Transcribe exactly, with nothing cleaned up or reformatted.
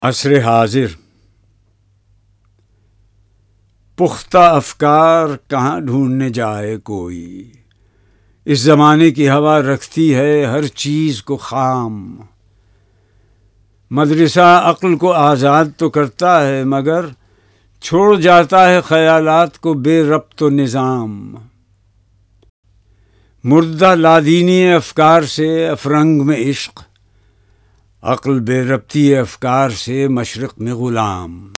असर हाजिर। पुख्ता अफकार कहाँ ढूंढने जाए कोई, इस ज़माने की हवा रखती है हर चीज़ को खाम। मदरसा अक्ल को आज़ाद तो करता है, मगर छोड़ जाता है ख़यालात को बेरब्त निज़ाम। मुर्दा लादीनी अफकार से अफरंग में इश्क, अक्ल बेरब्ती अफकार से मशरक़ में ग़ुलाम।